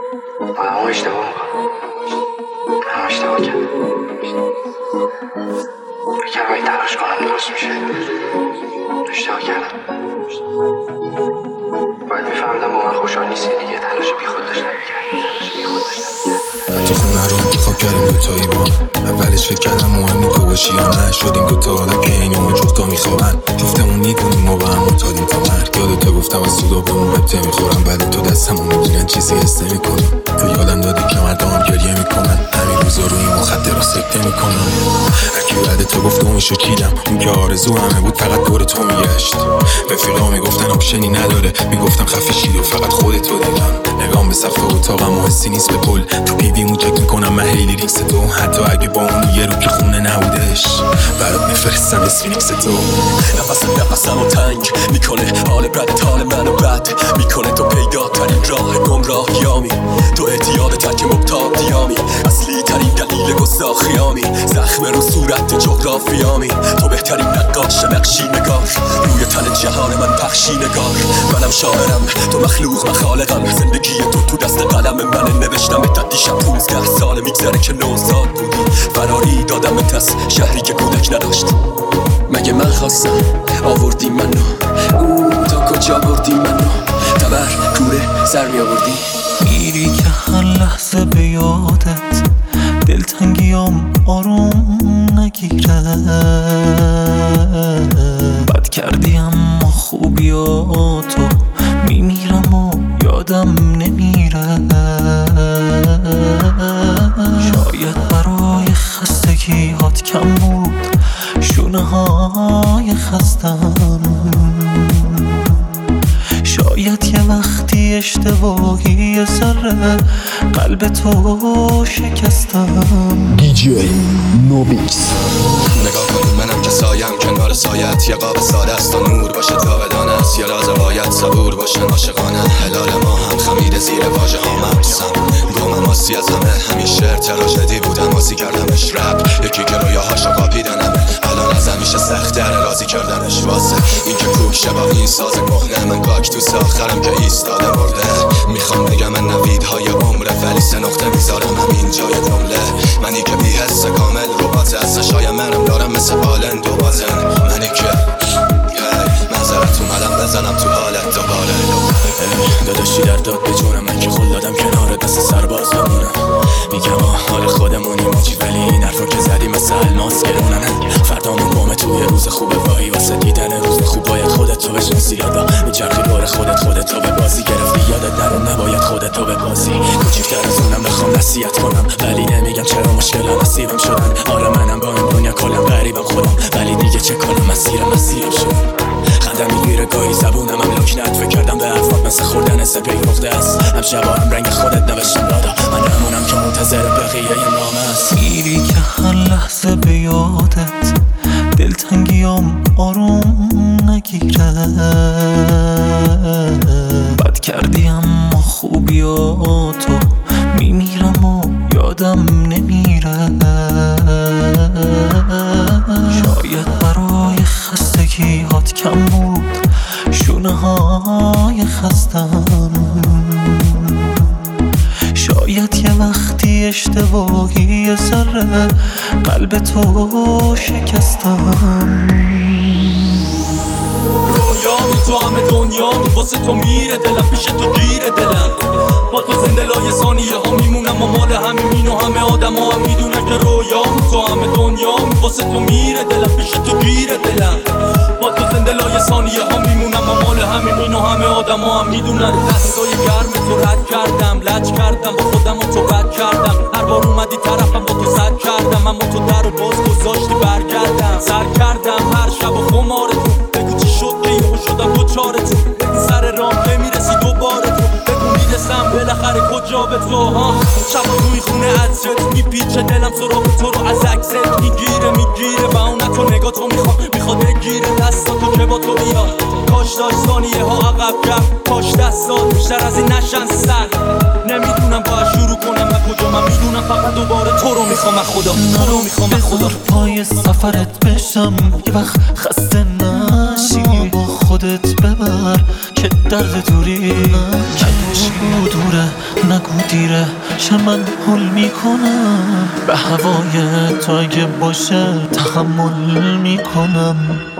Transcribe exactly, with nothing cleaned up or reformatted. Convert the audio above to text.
آدم ها اشتباه میکنم، هم اشتباه کردم. بکنم این تلاش کنم درست میشه. اشتباه کردم. باید میفهمیدم با من خوشحال نیستی دیگه. تلاش بی خود داشتم میکردم. تلاش بی خود داشتم میکردم. تو خونه رو انتخاب کردیم دوتایی با اولش فکر کردم مهم تو باشی یا نه. شدیم دوتا آدم که این اون جفتا میخوابن. جفتمون میدونیم ما با هم متادیم تا مرگ. یادتو گفتم از سودا بمون ربطه میخورم. بعد تو دستمون میگیرن چیزی حسه میکنم. تو یادم دادی که مردم گریه میکنن. همین روزا روی مخدر رو سکته میکنم. هرکی بعد تو گفت اونشو چیدم. اون که آرزو همه بود فقط دور تو میگشت. رفیقا میگفتن آپشنی نداره. میگفتم خفه شید و فقط خودتو دیدم. نگام به سقف اتاقم و حسی نیست به پل. تو پیویمون چک میکنم من هیلی ریکس تو. حتی اگه با اون یه رو که خونه نبودش برات میفرستم اسفینکس تو. نفسم نفسم و تنگ میکنه. حال بدت حال منو بد میکنه. تو پیداترین راه گمراهیامی. تو اعتیاد تک مبتادیامی. اصلی ترین دلیل گستاخیامی. زخم رو صورت جغرافیامی. تو بهترین نقاش نقشی نگار. روی تن جهان من پخشی نگار. منم شاعرم تو مخلوق من خالقم. زندگی تو تو دست قلم من نوشتم. تا دیشب پونزده سال میگذره که نوزاد بودی. فراری دادم تس شهری که کودک نداشت. مگه من خواستم آوردی منو. او تا کجا بردی منو. تبر کوره سر می آوردی. میری که هر لحظه به یادت دلتنگیام آروم نگیره. بد کردی اما خوبیاتو میمیرم و یادم نمیره. شاید برای خستگیات کم بود شونه های خستم. شاید یه وقتی اشتباهی یه ذره قلب تو شکستم. دیجی نوبیکس. نگاه کن منم که سایم کنار سایت. یه قاب ساده است تا نور باشه تا بدانست. یه راز باید صبور باشه عاشقانه. هلال ما هم خمیر زیر واژه ها مبسم. گم ماسی از همه همین شعر تراژدی بودم. ماسی کردمش رپ یکی که رویاهاشو قاپیدنمه. الان از همیشه سخت‌تره راضی کردنش. واسه این که کوک شبا این ساز کهنه. من کاکتوس آخرم که ایستاده مرده. میخوام بگم من نویدهای عمره ولی سه نقطه میذارم همین جای جمله. منی که بی حس کامل ربات از شایم منم دارم مثل بالن دو بازن. منی که نظرت اومدم بزنم تو حالت دوباره. داداشی در داد به جونم. من که خل دادم کنار دست سرباز بمونم. میگم حال خودمونی موجی ولی این حرفا که زدی مثل الماس گرونن. فردامون بامه توی روز خوبه وای واسه دیدن روز خوب باید خودت تو بشناسی. یادا میچرخی دور خودت خودت تو به بازی گرفتی. یادت درون نباید خودت تو به بازی. کوچیک‌تر از اونم بخوام نصیحت کنم ولی نمیگم چرا مشکلا نصیبم شدن. آره منم با این دنیا کلم غریبم خودم ولی دیگه چه کنم مسیر مسیرم شد. خندم میگیره گاهی زبونم هم لکنت. فکر کردم به حرفات مثل خوردن سپی نقطه است. هم شبا هم رنگ خودت نوشتم دادا. من همونم که منتظر بقیه نامه است. میری که هر لحظه به یادت دلتنگیام آروم نگیره. بد کردی اما خوبیاتو میمیرم و یادم نمیره. شاید برای خستگیات کم بود شونه های خستم. شاید یه وقتی اشتباهی یه ذره قلب تو شکستم. رویامی تو همه دنیامی واسه تو میره دلم. پیش تو گیره دلم. با تو زنده لای ثانیه ها میمونم و مال همین و همه آدم ها هم میدونن که رویامی تو همه دنیامی واسه تو میره دلم. پیش تو گیره دلم. با تو زنده لای ثانیه ها میمونم و مال همین و همه آدم ها هم میدونن. دستای گرم تو رد کردم لج کردم با خودم و تو بد کردم. هر بار اومدی طرفم با تو زد کردم. اما تو در و باز گذاشتی برگردم. سر کردم هر شب و خمارتون. بگو چی شد که یهو شدم دوچارتون. سر راه نمیرسی دوباره تو. بگو میرسم بالاخره کجا به تو ها. شبا روی خونه عطرت میپیچه دلم. سراغ تو رو از عکست میگیره میگیره. و اونتو نگاه تو میخوام میخواد بگیره دستاتو که با تو بیاد. کاش داشت ثانیه ها عقب کرد. کاش دست سال بیشتر از این نشن سر. نمیدونم باید شروع کنم من کجا. من میدونم فقط دوباره تو رو میخوام من خدا. تو رو میخوام من خدا. پای سفرت بشم یه وقت خسته نشی. با خودت ببر که درد دوری نکشی. دوره نگو دیره شه من حل میکنم به هوای تو اگه باشه تحمل میکنم